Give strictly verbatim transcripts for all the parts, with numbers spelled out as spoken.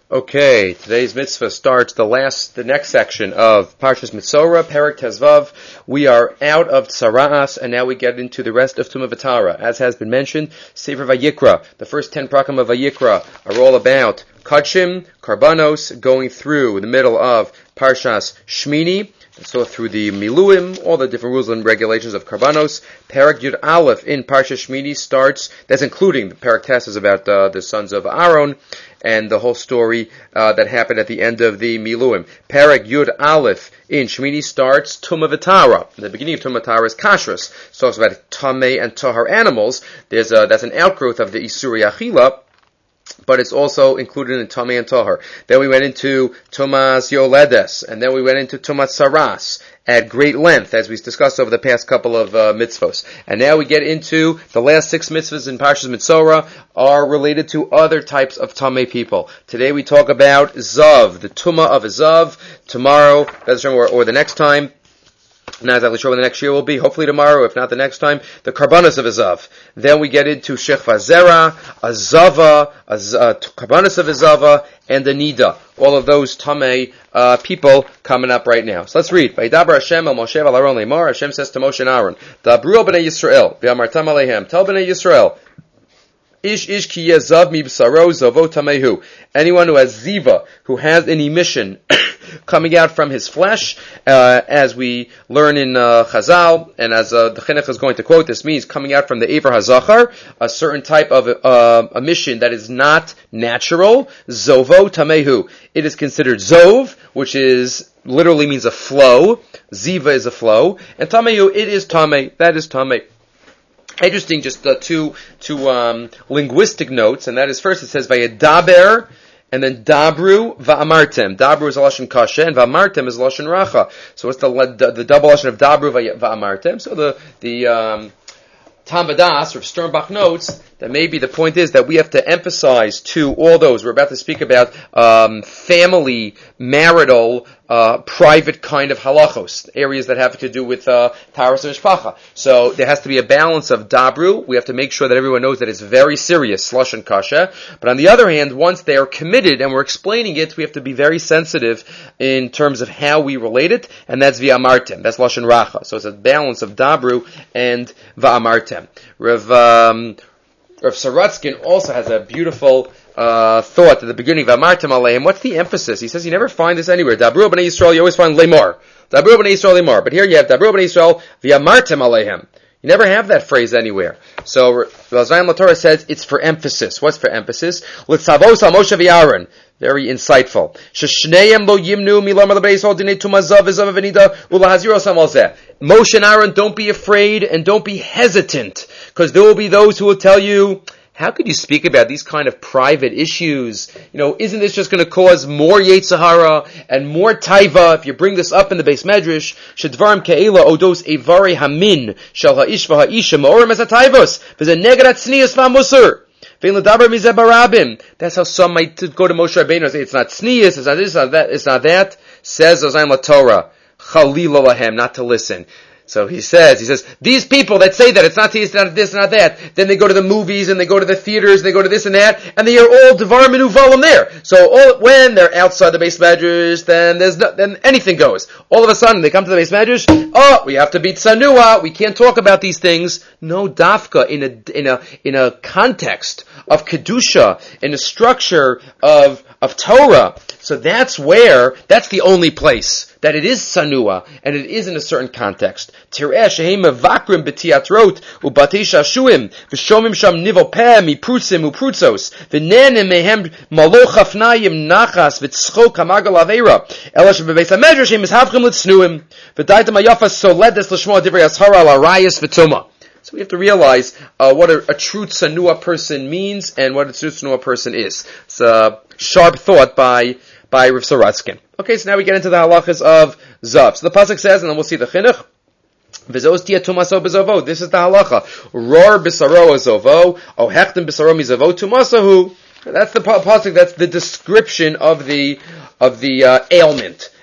Okay, today's mitzvah starts the last, the next section of Parshas Mitzorah, Perek Tezvav. We are out of Tzara'as, and now we get into the rest of Tumah V'Tara. As has been mentioned, Sefer Vayikra, the first ten prakim of Vayikra are all about Kachim, Karbanos, going through the middle of Parshas Shmini, so through the Miluim, all the different rules and regulations of Karbanos. Perek Yud Aleph in Parshas Shmini starts, that's including the Perek Tes is about uh, the sons of Aaron, and the whole story uh, that happened at the end of the Miluim. Perek Yud Aleph in Shmini starts Tumah V'Tara. The beginning of Tumah V'Tara is Kashrus. So it's about Tameh and Tahar animals. There's a, that's an outgrowth of the Isuri Achila, but it's also included in Tameh and Tahar. Then we went into Tumas Yoledes, and then we went into Tumas Saras at great length, as we discussed over the past couple of uh, mitzvos. And now we get into the last six mitzvahs in Parshas Mitzorah are related to other types of Tameh people. Today we talk about Zav, the Tumah of a Zav. Tomorrow, or, or the next time, not exactly sure when the next year will be, hopefully tomorrow, if not the next time, the Karbanos of a Zav. Then we get into Shechva Zera, a Zava, a uh, Karbanos of a Zava, and the Nida. All of those Tameh uh, people coming up right now. So let's read. Vayidaber Hashem el Moshe vel Aaron lemar. Hashem says to Moshe and Aaron, Dabru el b'nei Yisrael, v'amartam aleihem. Tell b'nei Yisrael, Ish ish ki yezav mi b'saro zavo tamehu. Anyone who has ziva, who has an emission coming out from his flesh, uh, as we learn in uh, Chazal, and as uh, the Chinuch is going to quote, this means coming out from the Ever HaZachar, a certain type of uh, emission that is not natural, zovo tamehu. It is considered zov, which is literally means a flow. Ziva is a flow, and tamehu, it is tameh. That is tameh. Interesting, just uh, two two um, linguistic notes, and that is first it says vayedaber, and then dabru va'amartem. Dabru is a lashon kasha, and va'amartem is a lashon racha. So what's the the, the double lashon of dabru va'amartem? So the the um, Tam Vadas or Sternbach notes that maybe the point is that we have to emphasize to all those we're about to speak about um, family, marital, uh, private kind of halachos, areas that have to do with uh, Taras and Mishpacha. So there has to be a balance of dabru. We have to make sure that everyone knows that it's very serious, slush and kasha. But on the other hand, once they are committed and we're explaining it, we have to be very sensitive in terms of how we relate it, and that's v'amartem. That's lashon racha. So it's a balance of dabru and v'amartem. Rav um, Rav Saratskin also has a beautiful uh, thought at the beginning of Amartem Aleim. What's the emphasis? He says you never find this anywhere. Dabru b'nei Yisrael, you always find lemor. Dabru b'nei Yisrael lemor. But here you have Dabru b'nei Yisrael v'amartem Aleim. You never have that phrase anywhere. So Razayim LaTorah says it's for emphasis. What's for emphasis? L'tzavos al Moshe v'Aaron. Very insightful. Sheshneim lo yimnu milam al beis dinei tumazav v'zav v'nida ulahazir osam al zeh. Moshe and Aaron, don't be afraid and don't be hesitant, because there will be those who will tell you, how could you speak about these kind of private issues? You know, isn't this just going to cause more Yetzer Hara and more Taiva if you bring this up in the Beis Medrash? Shedvarim ke'ela odos evari hamin shel ha'ish v'ha'isha ma'orim es ha'taivos v'zeh neged ha'tznius v'ha'musar. That's how some might go to Moshe Rabbeinu and say, it's not tznius, it's not this, it's not that, it's not that. Says Ozayim LaTorah, Chalila lahem, not to listen. So he says, he says, these people that say that it's not this, not this, not that, then they go to the movies and they go to the theaters and they go to this and that, and they are all Devarim and Uvalim there. So all, when they're outside the Beis Medrash, then there's no, then anything goes. All of a sudden they come to the Beis Medrash, oh, we have to be tzanua, we can't talk about these things. No, dafka, in a, in a, in a context of Kedusha, in a structure of, of Torah. So that's where, that's the only place that it is sanua, and it is in a certain context. Tireh shehem mevakrim b'tiatrot u'batei shashuim v'shomim sham nivo peh miprutzim u'prutzos v'nenem mehem malo chafnayim nachas v'tzchok hamagal aveira ela shebebeis hamedrash shehem mishavchim l'tznuim v'daitem hayafas soledes l'shmo divrei ashara al arayis v'tuma. So we have to realize uh, what a, a true tsanua person means and what a true tsanua person is. It's a sharp thought by by Rav Saratskin. Okay, so now we get into the halachas of Zav. So the pasuk says, and then we'll see the chinuch. V'zos tia tumaso b'zavo. This is the halacha. Ror b'saro azovo. O hechtem b'saro mizavo tumasahu. That's the pasuk. That's the description of the of the uh, ailment.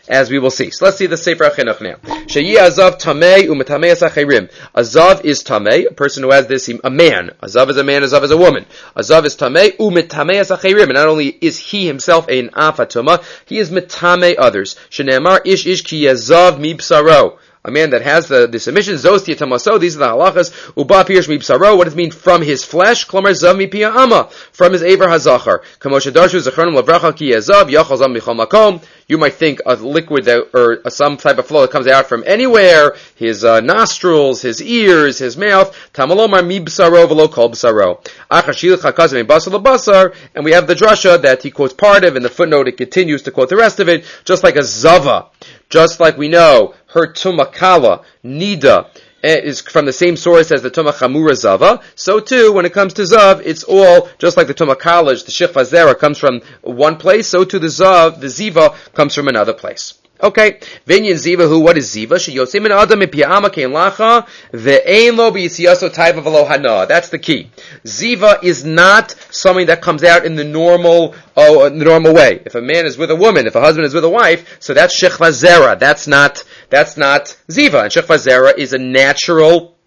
as we will see. So let's see the Sefer HaChinuch now. Sheyi azav tamei u'metamei asachirim. Azav is tamei, a person who has this, a man. Azav is a man, azav is a woman. Azav is tamei u'metamei asachirim. And not only is he himself ein afatuma, he is metamei others. Shene'amar ish ish ki yazav mi b'saro. A man that has the, the submission, zos tiyatamaso, these are the halachas, uba pirish mi b'saro, what does it mean? From his flesh, klomar zav mi pia ama, from his aver hazachar. Kamosha darshu zachronim lavracha ki yazav, yachal zav michal makom. You might think a liquid that, or a, some type of flow that comes out from anywhere, his uh, nostrils, his ears, his mouth, tamalomar mi b'saro v'lo kol b'saro. Achashilach hakazim basar l'basar, and we have the drasha that he quotes part of, in the footnote it continues to quote the rest of it, just like a zava. Just like we know, her tumakala, nida, is from the same source as the Tumah Chamura Zava, so too, when it comes to Zav, it's all, just like the Tumah Kalaj, the Shechva Zera comes from one place, so too the Zav, the Ziva, comes from another place. Okay, Vinyan Ziva, who, what is Ziva? She yosim min adam mi piyama kein lacha, ve'ein lo b'yisiyaso taiva v'lo hana. That's the key. Ziva is not something that comes out in the normal, oh, in the normal way. If a man is with a woman, if a husband is with a wife, so that's shechva zera. That's not, that's not Ziva. And shechva zera is a natural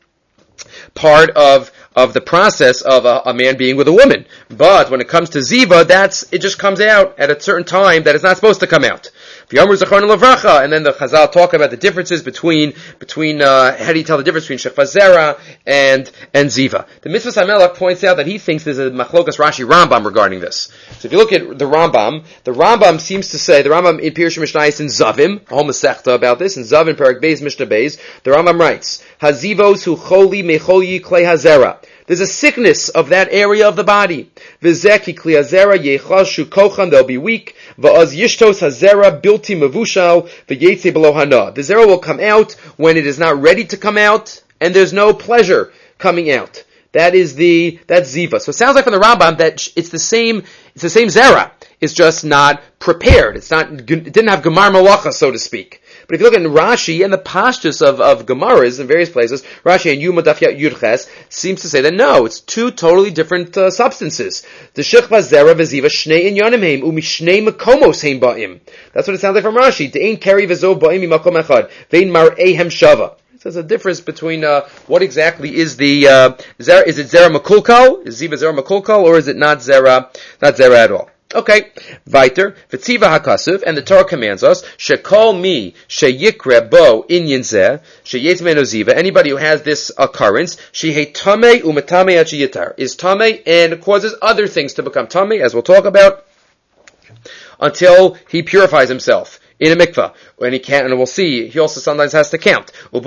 part of of the process of a, a man being with a woman. But when it comes to Ziva, that's, it just comes out at a certain time that it's not supposed to come out. And then the Chazal talk about the differences between, between, uh, how do you tell the difference between Shechva Zera and, and Ziva? The Mitzvah Samelach points out that he thinks there's a Machlokas Rashi Rambam regarding this. So if you look at the Rambam, the Rambam seems to say, the Rambam in Pirush Mishnayos in Zavim, a whole Masechta about this, in Zavim, Perek Beis, Mishnah Beis, the Rambam writes, Hazivos hu choli mecholi klei hazera. There's a sickness of that area of the body. V'zeki kli hazera yechashu kochan, they'll be weak. V'az yishtos hazera bilti mavushal v'yetze below hana. The zera will come out when it is not ready to come out, and there's no pleasure coming out. That is the, that's Ziva. So it sounds like from the Rambam that it's the same, it's the same zera. It's just not prepared. It's not, it didn't have Gemar Malacha, so to speak. But if you look at Rashi and the pashtus of, of Gemaras in various places, Rashi and Yuma Daf Yudches seems to say that no, it's two totally different uh, substances. The Shechva Zera V'Ziva Shnei Inyanim Heim Umi Shnei Makomos Heim Ba'im. That's what it sounds like from Rashi. De'ein Keri V'Zov Ba'im Makom Echad Ve'in Mar'ehem Shava. So there's a difference between uh, what exactly is the uh, Zera. Is it Zera Makulkal? Is Ziva Zera Makulkal, or is it not Zera? Not Zera at all. Okay, weiter. V'tziva hakasuv, and the Torah commands us, shekol mi sheyikre bo inyan zeh, sheyetz meno ziva, anybody who has this occurrence, shehei tamei u'metamei ad sheyitar, is tamei and causes other things to become tamei, as we'll talk about, until he purifies himself in a mikvah. And he can't, and we'll see, he also sometimes has to count. One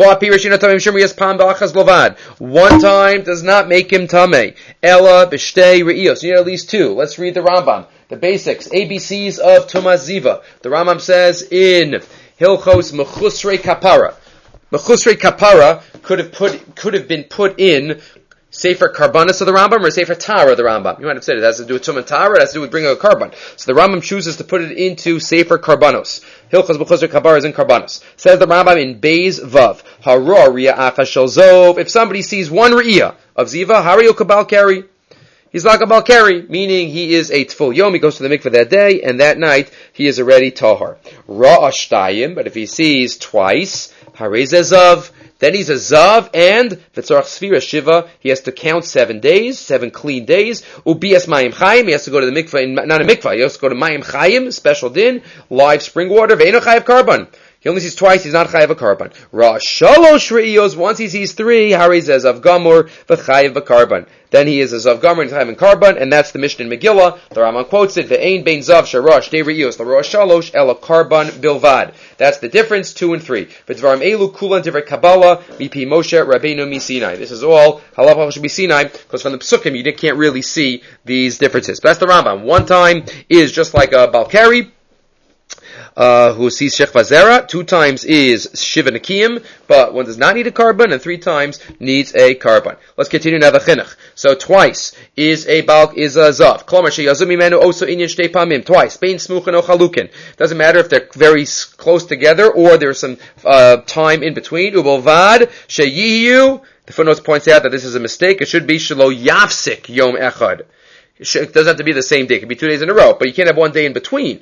time does not make him tamei. Ella b'shtei re'iyos. You need at least two. Let's read the Rambam. The basics, A B Cs of Tumah Ziva. The Rambam says in Hilchos Mechusrei Kapara. Mechusrei Kapara could have put, could have been put in Sefer Karbanos of the Rambam or Sefer Tara of the Rambam. You might have said it has to do with Tumah Tara, it has to do with bringing a carbon. So the Rambam chooses to put it into Sefer Karbanos. Hilchos Mechusrei Kapara is in Karbanos. Says the Rambam in Beis Vav. Haror Ri'acha Shel Zov. If somebody sees one Ri'ah of Ziva, Hari Ukabal Keri. He's like a Balkari, meaning he is a Tful Yom, he goes to the mikveh that day, and that night he is already Tahar. Ra'ashtayim, but if he sees twice, Harez Zav, then he's a Zav, and V'tzorach Sfira Shiva, he has to count seven days, seven clean days, Ubias Mayim Chayim, he has to go to the mikveh, in, not a mikveh, he has to go to Mayim Chayim, special din, live spring water, Ve'eno Chayav Karban. He only sees twice, he's not chayav a carbon. Ra shalosh re'iyos, once he sees three, Hari says of gamur, v'chayav a carbon. Then he is a zav gamur, and chayav in carbon, and that's the Mishnah in Megillah. The Rambam quotes it, ve'ein bein zav sharash, de re'iyos, la ra shalosh, ela carbon bilvad. That's the difference, two and three. V'dvarim elu kulan divrei Kabbalah, mipi Moshe Rabbeinu mi Sinai. This is all halacha should be Sinai, because from the Psukim you can't really see these differences. But that's the Rambam. One time is just like a Balkari, Uh, who sees Shechva Zera, two times is Shiva Nekiyim, but one does not need a carbon, and three times needs a carbon. Let's continue now the Chinuch. So twice is a Balk, is a Zav. Klomer sheyazum mimenu oso inyan shtei pamim. Twice. Bein smuchen o chalukin. Doesn't matter if they're very close together, or there's some, uh, time in between. Ubolvad sheyiyu. The footnotes points out that this is a mistake. It should be shelo yafsik yom echad. It doesn't have to be the same day. It can be two days in a row, but you can't have one day in between.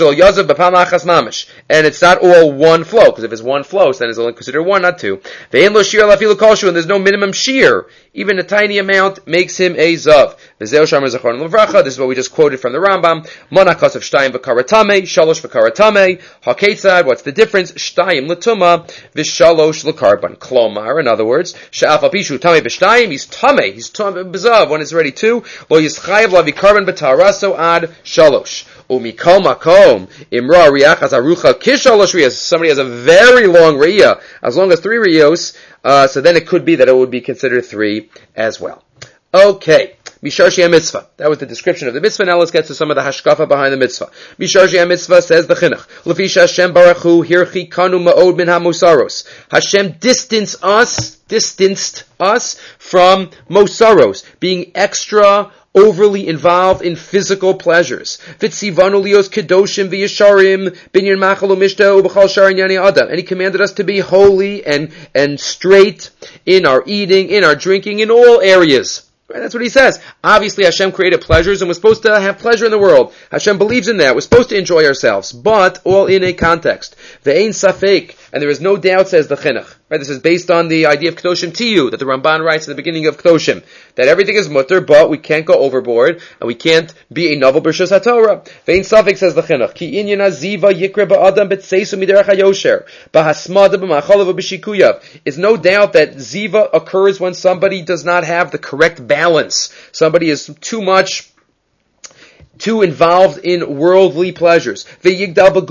And it's not all one flow, because if it's one flow, so then it's only considered one, not two. And there's no minimum shear. Even a tiny amount makes him a zav. This is what we just quoted from the Rambam. Monachas of shtayim v'karatame, shalosh v'karatame. Haketzad, what's the difference? Shtayim l'tuma, v'shalosh l'karban. Klomar, in other words, sha'af apishu tame v'shtayim, he's tame, he's tame b'zav, when it's ready to. Lo yischayev la v'karban b'taraso ad shalosh. Umikol makom, imra riachas arucha kishalosh riyas. Somebody has a very long riyah, as long as three riyos, uh, so then it could be that it would be considered three as well. Okay. Misharshi mitzvah. That was the description of the mitzvah. Now let's get to some of the hashkafa behind the mitzvah. Misharshi mitzvah says the chinuch. Lefisha Hashem barachu hirchi kanu ma'od min hamusaros. Hashem distanced us, distanced us from mosaros, being extra, overly involved in physical pleasures. Vitzivanu lios kedoshim v'yesharim binyan machal u'mishta u'b'chal shar inyani adam. And he commanded us to be holy and, and straight in our eating, in our drinking, in all areas. Right, that's what he says. Obviously, Hashem created pleasures, and we're supposed to have pleasure in the world. Hashem believes in that. We're supposed to enjoy ourselves, but all in a context. Ve'ein safek, and there is no doubt, says the chinuch. Right, this is based on the idea of Kedoshim Tiyu, that the Ramban writes in the beginning of Kedoshim, that everything is mutter, but we can't go overboard, and we can't be a novel b'rshus haTorah. Ve'ein safek, says the chinuch, ki inyan ziva yikra ba'adam b'tseisu miderach hayosher, b'hasmada b'machalav b'shikuyav. It's no doubt that ziva occurs when somebody does not have the correct balance. Balance. Somebody is too much, too involved in worldly pleasures. And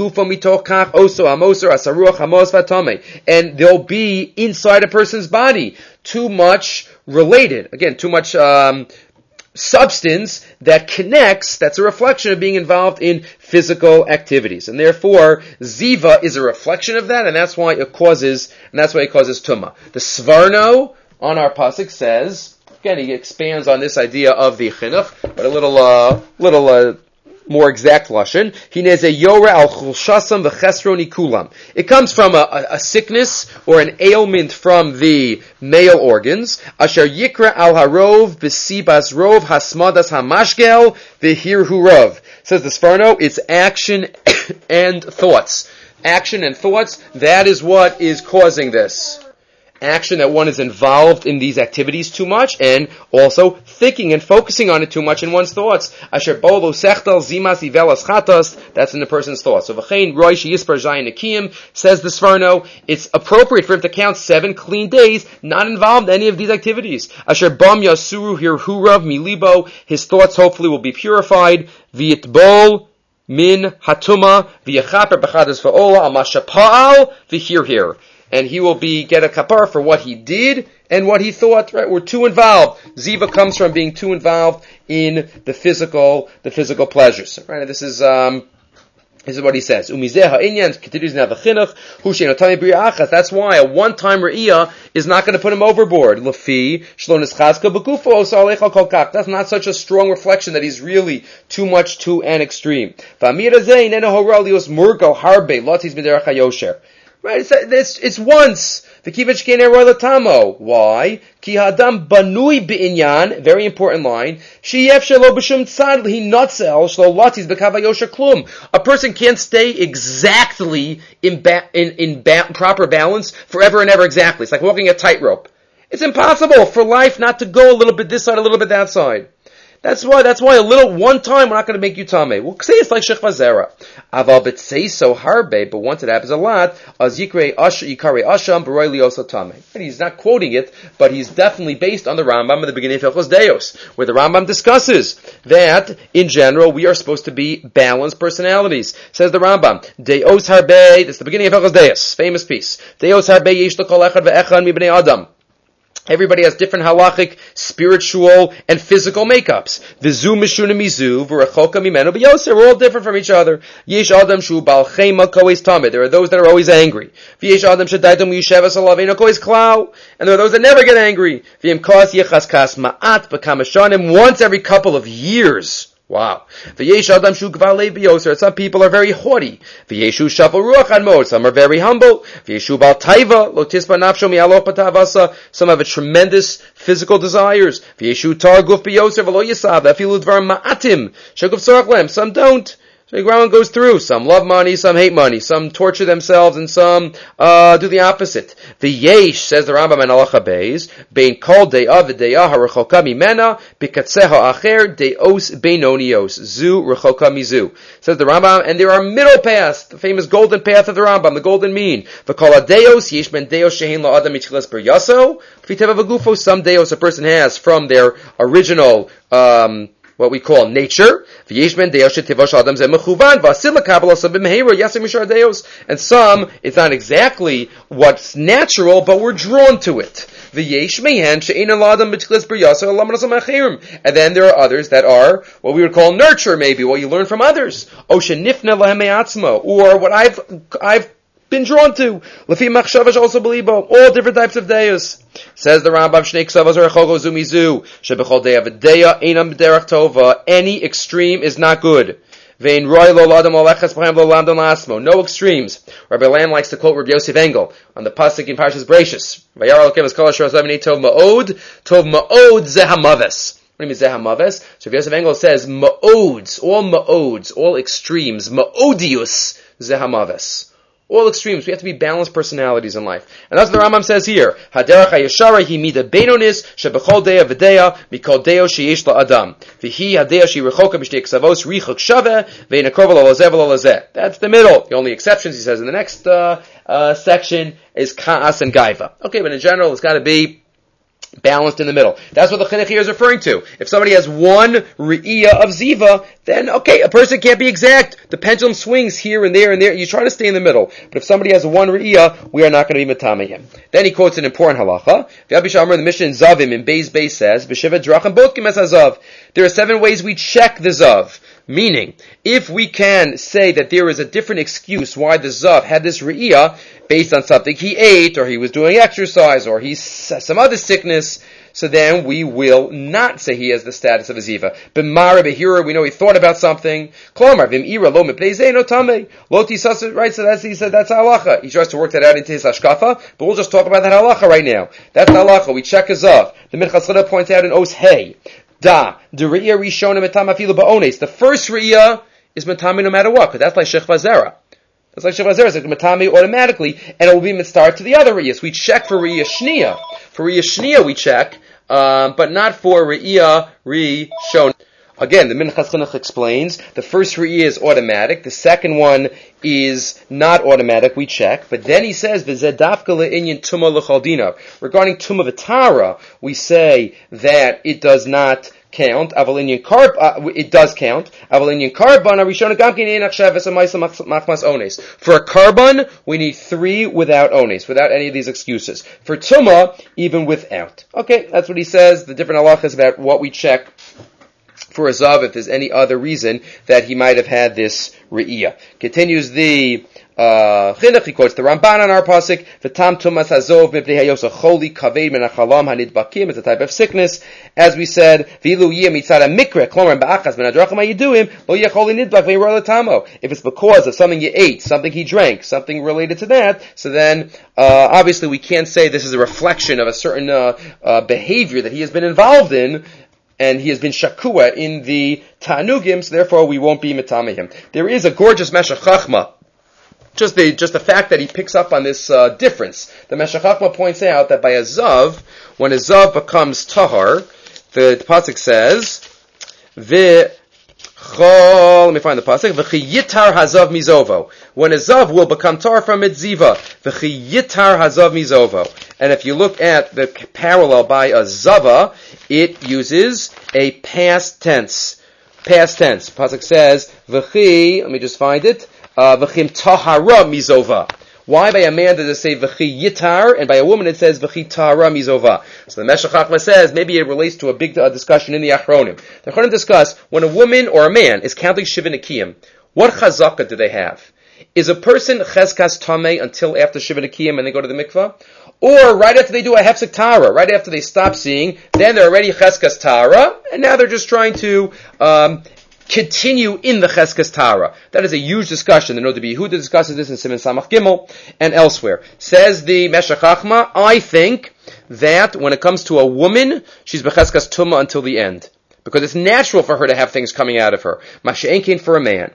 there'll be inside a person's body too much related. Again, too much um, substance that connects, that's a reflection of being involved in physical activities. And therefore, ziva is a reflection of that, and that's why it causes, and that's why it causes tumah. The Svarno on our pasuk says, again, he expands on this idea of the chinuch, but a little, uh, little, uh, more exact lashon. Hineze yora al chulshasam v'chesro nikulam. It comes from a, a, a sickness or an ailment from the male organs. Asher yikra al harov b'sibas rov hasmadas hamashgel v'hirhu rov. Says the Sforno, it's action and thoughts. Action and thoughts, that is what is causing this. Action, that one is involved in these activities too much, and also thinking and focusing on it too much in one's thoughts. Asher bolo sechtal zimas ivelas chatas, that's in the person's thoughts. So v'chein roy sheyispar zayin nekiim, says the Sforno, it's appropriate for him to count seven clean days, not involved in any of these activities. Asher bam yasuru hirhurav milibo, his thoughts hopefully will be purified. V'yitbol min hatuma v'yechaper b'chadas v'ola al mashapa'al v'hirhir. And he will be get a kapar for what he did and what he thought. Right, we're too involved. Ziva comes from being too involved in the physical, the physical pleasures. Right, this is um, this is what he says. Umizeh ha'inyan continues now the chinuch hu she'eno tamei b'ri'achas. That's why a one-time re'iyah is not going to put him overboard. Lefi shlo nischazka b'gufo osa alecha kol kach. That's not such a strong reflection that he's really too much to an extreme. V'amir hazeh ineno hora lios murgo harbe lotis miderach hayosher. Right, it's, it's, it's once. The kivach kene roy latamo. Why? Ki hadam banui b'inyan. Very important line. Sheyef shelo b'shum tzad li notzel shlo latis b'kavayosha klum. A person can't stay exactly in ba- in, in ba- proper balance forever and ever exactly. It's like walking a tightrope. It's impossible for life not to go a little bit this side, a little bit that side. That's why, that's why a little, one time we're not going to make you tameh. We'll say it's like shechva zera. Aval bet say so harbe, but once it happens a lot, az yikrei asha, yikare asham, b'roi lioso tameh. And he's not quoting it, but he's definitely based on the Rambam at the beginning of Hilchos Deos, where the Rambam discusses that, in general, we are supposed to be balanced personalities. Says the Rambam, Deos harbe, that's the beginning of Hilchos Deos, famous piece. Deos harbe yesh l'kol echad ve'echad mi b'nei adam. Everybody has different halachic, spiritual, and physical makeups. V'zu mishuna mizu, v'rechoka mimenu b'yoser. We're all different from each other. Yesh adam shu bal chema koes tamid. There are those that are always angry. V'yesh adam shadaydom yishevas alaveno koes klau. And there are those that never get angry. V'yim kos yechas kas ma'at b'kamashanim. Once every couple of years. Wow. V'yesh adam shu gvalei b'yoser. Some people are very haughty. V'yeshu shafal ruach anmod. Some are very humble. V'yeshu bal taiva lo tisba nafsho mi'alo patavasa. Some have a tremendous physical desires. V'yeshu tar guf b'yoser v'lo yisav. Afilu dvar ma'atim. Shaguf tzorach lem. Some don't. So the ground goes through. Some love money, some hate money. Some torture themselves, and some uh do the opposite. The yesh, says the Rambam in Halacha Beis, bein kol de'ah v'de'ah ha'rechoka mimena, b'katseha acher de'os beinonios, zu rechoka mizu. Says the Rambam, and there are middle paths, the famous golden path of the Rambam, the golden mean. V'kol ha'deos, yesh ben deos shehin la'adam mitchilas ber yaso, v'teva v'gufo, some deos a person has from their original, um, what we call nature, and some, it's not exactly what's natural, but we're drawn to it. And then there are others that are what we would call nurture, maybe, what you learn from others. Or what I've, I've been drawn to. Lefi machshavash also belibo. All different types of deus. Says the Rambam, Shnei ksavos rechogo zumizu. Shebechol deya v'deya einam b'derach tova. Any extreme is not good. Vein roy lo ladam olechas b'chaim lo lamdon lasmo. No extremes. Rabbi Land likes to quote Rabbi Yosef Engel on the pasuk in Parshas Bereishis. Vayar alokim es kol asher asavini tov ma'od. Tov ma'od zehamaves. What do you mean zehamaves? So Rabbi Yosef Engel says ma'ods, all ma'ods, all extremes, ma'odius zehamaves. All extremes. We have to be balanced personalities in life. And that's what the Rambam says here. Haderach hayashara hi mida beinonis shebechol deya v'deya mikol deo sheyesh la'adam. V'hi hadeya sheyirechoka b'shtei ksavos richok shaveh ve'in akrova l'lazeh v'l'lazeh. That's the middle. The only exceptions, he says in the next uh, uh, section, is ka'as and gaiva. Okay, but in general, it's got to be balanced in the middle. That's what the chinuch here is referring to. If somebody has one re'iyah of ziva, then okay, a person can't be exact. The pendulum swings here and there and there. You try to stay in the middle. But if somebody has one re'iyah, we are not going to be matameh him. Then he quotes an important halacha. The Abishamar, the Mishnah in Zavim in Beis Beis says, "B'shiva drachim bodkim es hazav." There are seven ways we check the zav. Meaning, if we can say that there is a different excuse why the zav had this re'iyah based on something he ate, or he was doing exercise, or he's some other sickness, so then we will not say he has the status of a ziva. B'mara b'hira, we know he thought about something. Klomar v'm'ira lo mipnei zeh no tamei. Lo tisas, right? So that's, he said that's halacha. He tries to work that out into his hashkafa, but we'll just talk about that halacha right now. That's halacha. We check a zav. The Minchas Chida points out in Os Hey. Da, the re'iyah rishona metam afilu ba'ones. The first re'iyah is metami no matter what, because that's like shechva zera. That's like shechva zera, it's like metami automatically, and it will be mitzvah to the other re'iyahs. We check for re'iyah shniya. For re'iyah shniya we check, um, but not for re'iyah rishona. Again, the Minchas Chinuch explains, the first re'iyah is automatic, the second one is not automatic, we check, but then he says, V'zeh dafka le'inyan tumah l'chal dinav. Regarding tumah v'tara, we say that it does not count, aval inyan karb, uh, it does count, aval inyan karban, arishona gamkin ein achshav v'samaysa machmas ones. For a karban, we need three without ones, without any of these excuses. For tumah, even without. Okay, that's what he says, the different halachas about what we check for a zav, if there's any other reason that he might have had this re'iyah. Continues the uh, chinuch, he quotes the Ramban on our pasuk, v'tam tumas hazov mipnei hayos acholi kaved min hachalam hanidbakim, it's a type of sickness, as we said, v'ilu yeh mitzad hamikra, klomer ba'achas ben hadrachim hayiduim, lo yecholi nidbak ve'yirol tamo. If it's because of something you ate, something he drank, something related to that, so then, uh, obviously we can't say this is a reflection of a certain, uh, uh, behavior that he has been involved in, and he has been shakua in the ta'anugim, so therefore we won't be metameh him. There is a gorgeous Meshech Chachma. Just the, just the fact that he picks up on this uh, difference. The Meshech Chachma points out that by a zav, when a zav becomes tahar, the, the pasuk says, V'chol, let me find the pasuk, V'chi yitar hazav mizovo. When a zav will become tahar from its ziva, V'chi yitar hazav mizovo. And if you look at the parallel by a zava, it uses a past tense. Past tense. Pasuk says, V'chi, let me just find it, uh, V'chim tahara mizova. Why by a man does it say V'chi yitar, and by a woman it says V'chi tahara mizova? So the Meshech Chachma says, maybe it relates to a big uh, discussion in the Achronim. The Achronim discuss, when a woman or a man is counting Shiva Nekiyim, what chazaka do they have? Is a person cheskas tamei until after Shiva Nekiyim and they go to the mikvah? Or right after they do a hefsek tara, right after they stop seeing, then they're already cheskas tara, and now they're just trying to um, continue in the Cheskes Tara. That is a huge discussion. The Noda B'Yehuda discusses this in Siman Samach Gimel and elsewhere. Says the Meshech Chachma, I think that when it comes to a woman, she's B'Cheskes Tumah until the end. Because it's natural for her to have things coming out of her. Masha'en came for a man.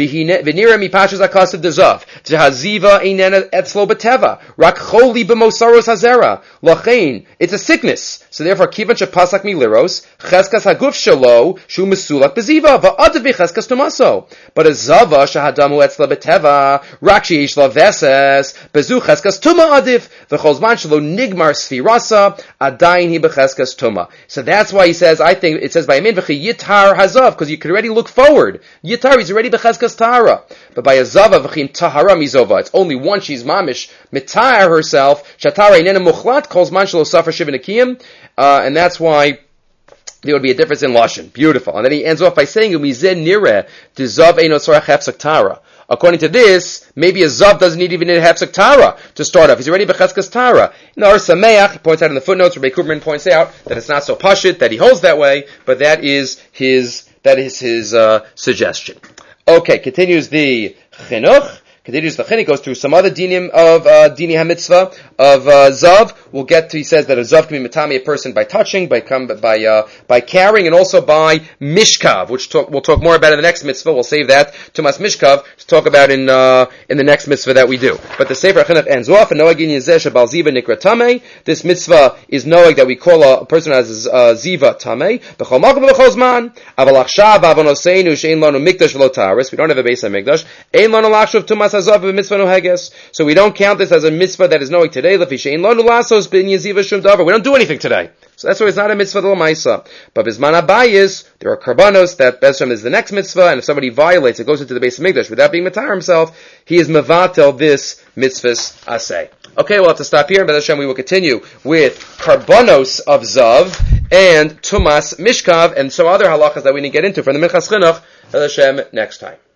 V'nira mi pashas akasav dezav. Jehaziva einena etzlo beteva. Rak choli b'mosaros hazera. Lachein. It's a sickness. So therefore, kivan shepasak mi liros. Cheskas haguf shelo. Shu mesulak beziva. Va'adav b'cheskas tomaso. But a zava shahadamu etzlo beteva. Rak sheish la veses. Bezu cheskas tuma adif. V'chozman shelo nigmar sfirasa. Adayin hi b'cheskas tuma. So that's why he says, I think, it says by Yitar hazav, because you can already look forward. Yitar, he's already b'cheskas tahara. But by a zava v'chim tahara mizova, it's only once she's mamish mitayar herself. Shatara inena muchlat calls man shelo safar shivin akiyim, and that's why there would be a difference in lashon. Beautiful. And then he ends off by saying, "Umizen nire de zav eino tzarach hefsek tara." According to this, maybe a zav doesn't need even need a hefsek tara to start off. He's already b'cheskas tara. In the Or Sameach, he points out in the footnotes, Rabbi Kuperman points out that it's not so pashut, that he holds that way, but that is his, that is his, uh, suggestion. Okay, continues the chinuch. Continues the chinuch, goes through some other dinim of, uh, dini ha-mitzvah, of, uh, zav. We'll get to, he says that a zav can be matami a person by touching, by, by, uh, by carrying, and also by mishkav, which talk, we'll talk more about in the next mitzvah. We'll save that, Tumas Mishkav, to talk about in, uh, in the next mitzvah that we do. But the Sefer HaChinuch ends off, and noagin yezeh shebal ziva nikra tamei. This mitzvah is noag that we call a, a person as, uh, ziva tamei. B'chol makom b'chol zman. Aval achshav avonoseinu she'en lanu mikdash v'lo taris. We don't have a base on mikdash. Ein lanu lachshuv tumas hazav b'mitzvah noheges. So we don't count this as a mitzvah that is noag today. Lefi she'en lanu lasos b'in yeziva shum davar. We don't do anything today. So that's why it's not a mitzvah l'maisa. But bisman habayis, there are karbanos that Bezram is the next mitzvah, and if somebody violates it, goes into the base of Mikdash without being matar himself, he is mevatel this mitzvahs aseh. Okay, we'll have to stop here, and B'ez Hashem we will continue with karbanos of zav and tumas mishkav and some other halachas that we didn't get into from the Minchas Chinuch, B'ez Hashem, next time.